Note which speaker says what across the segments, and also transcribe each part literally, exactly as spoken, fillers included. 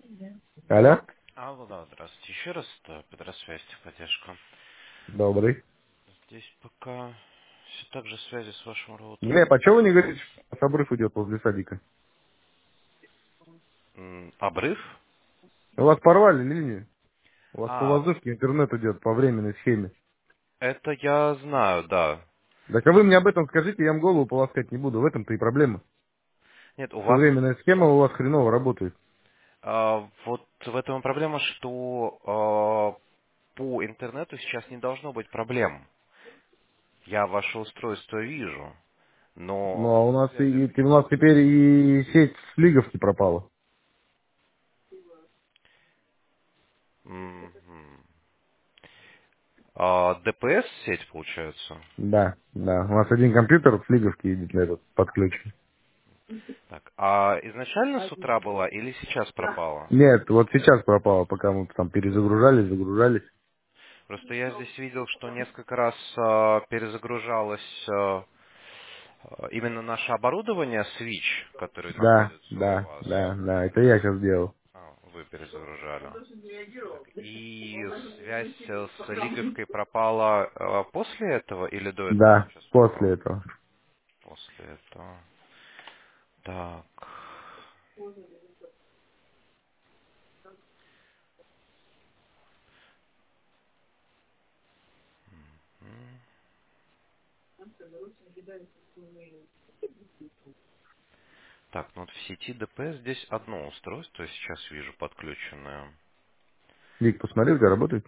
Speaker 1: Алло?
Speaker 2: Алло, да, здравствуйте. Еще раз, это Петросвязь, техподдержка.
Speaker 1: Добрый.
Speaker 2: Здесь пока все так же связи с вашим
Speaker 1: Глеб,
Speaker 2: роутером.
Speaker 1: а чего вы не говорите, что обрыв идет возле садика?
Speaker 2: М, Обрыв?
Speaker 1: У вас порвали линию? У вас по
Speaker 2: А,
Speaker 1: воздушке интернет идет по временной схеме.
Speaker 2: это я знаю, да.
Speaker 1: Так а вы мне об этом скажите, я вам голову полоскать не буду. В этом-то и проблема.
Speaker 2: Нет, у
Speaker 1: Что
Speaker 2: вас...
Speaker 1: временная схема у вас хреново работает.
Speaker 2: а, вот в этом и проблема, что а, по интернету сейчас не должно быть проблем. Я ваше устройство вижу,
Speaker 1: Ну
Speaker 2: но
Speaker 1: а у нас и, и- у нас теперь и сеть с Лиговки пропала.
Speaker 2: м, м. А, д п эс-сеть, получается?
Speaker 1: Да, да. У нас один компьютер с Лиговки идет на этот подключен.
Speaker 2: Так, а изначально с утра была или сейчас пропала?
Speaker 1: Нет, вот сейчас пропала, пока мы там перезагружались, загружались.
Speaker 2: Просто я здесь видел, что несколько раз а, перезагружалось а, а, именно наше оборудование, Switch, который
Speaker 1: Да,
Speaker 2: находится у
Speaker 1: да,
Speaker 2: вас.
Speaker 1: да, да. Это я сейчас делал.
Speaker 2: А, вы перезагружали. Так, и связь э, с Лиговкой пропала а, после этого или до этого
Speaker 1: Да,
Speaker 2: сейчас
Speaker 1: после
Speaker 2: пропала?
Speaker 1: этого.
Speaker 2: После этого. Так. М. Так, ну вот в сети д п эс здесь одно устройство, сейчас вижу подключенное.
Speaker 1: Вик, посмотри, где работает?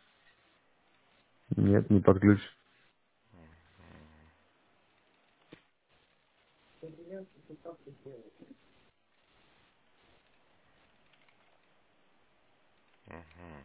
Speaker 1: Нет, не подключишь.
Speaker 2: Мгм.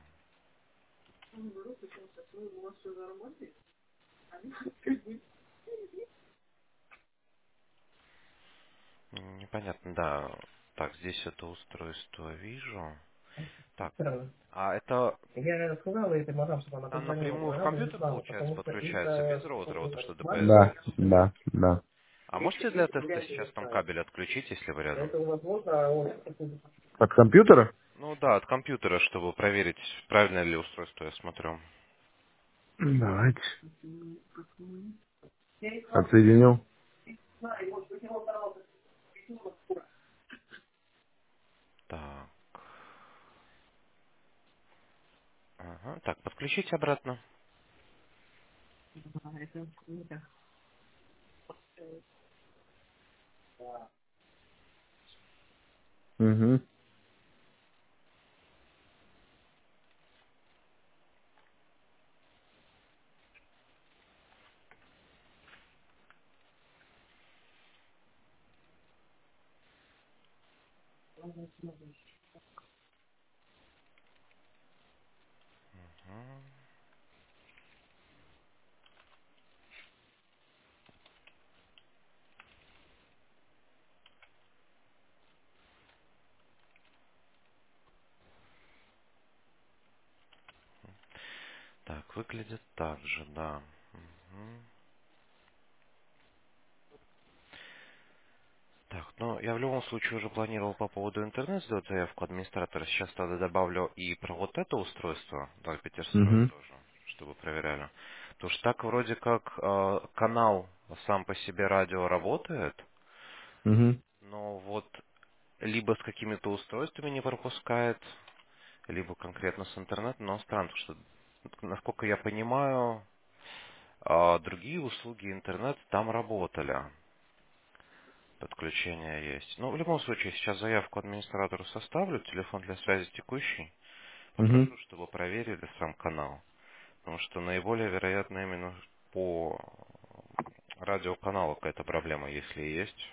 Speaker 2: М, Непонятно, да. Так, здесь это устройство вижу. Так, а это
Speaker 1: Я сказала этой мадам, чтобы она
Speaker 2: а
Speaker 1: позвонила,
Speaker 2: напрямую
Speaker 1: но
Speaker 2: в
Speaker 1: она бы не
Speaker 2: компьютер,
Speaker 1: знала,
Speaker 2: получается,
Speaker 1: потому что
Speaker 2: подключается без
Speaker 1: из-за
Speaker 2: роутера, вот то, что д п эс
Speaker 1: Да,
Speaker 2: здесь?
Speaker 1: да, да.
Speaker 2: А можете для теста сейчас там кабель отключить, если вы рядом?
Speaker 1: Поэтому, возможно, он... От компьютера?
Speaker 2: Ну да, от компьютера, чтобы проверить, правильно ли устройство я смотрю.
Speaker 1: Давайте. Отсоединил.
Speaker 2: Так, ага. Так, подключите обратно.
Speaker 1: Угу.
Speaker 2: Так, выглядит так же, да. Мгм. Так, ну я в любом случае уже планировал по поводу интернета сделать заявку администратора. Сейчас тогда добавлю и про вот это устройство, да, Питерстрой
Speaker 1: Угу.
Speaker 2: тоже, чтобы проверяли. Потому что так вроде как э, канал сам по себе радио работает,
Speaker 1: Угу.
Speaker 2: но вот либо с какими-то устройствами не пропускает, либо конкретно с интернетом, но странно, потому что, насколько я понимаю, а, другие услуги интернет там работали. Подключение есть. Ну, в любом случае, сейчас заявку администратору составлю, телефон для связи текущий.
Speaker 1: Угу.
Speaker 2: Попрошу, чтобы проверили сам канал. Потому что наиболее вероятно именно по радиоканалу какая-то проблема, если и есть.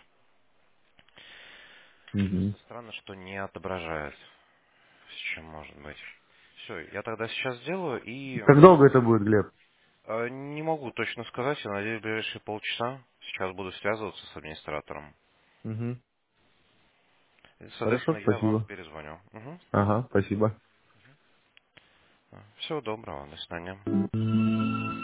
Speaker 1: Угу.
Speaker 2: Просто странно, что не отображает, с чем может быть. Все, я тогда сейчас сделаю и
Speaker 1: Как долго это будет, Глеб?
Speaker 2: э, не могу точно сказать, я надеюсь, в ближайшие полчаса сейчас буду связываться с администратором.
Speaker 1: Угу.
Speaker 2: И,
Speaker 1: Хорошо,
Speaker 2: соответственно, я вам
Speaker 1: спасибо.
Speaker 2: перезвоню. Угу.
Speaker 1: Ага, спасибо.
Speaker 2: Всего доброго, до свидания.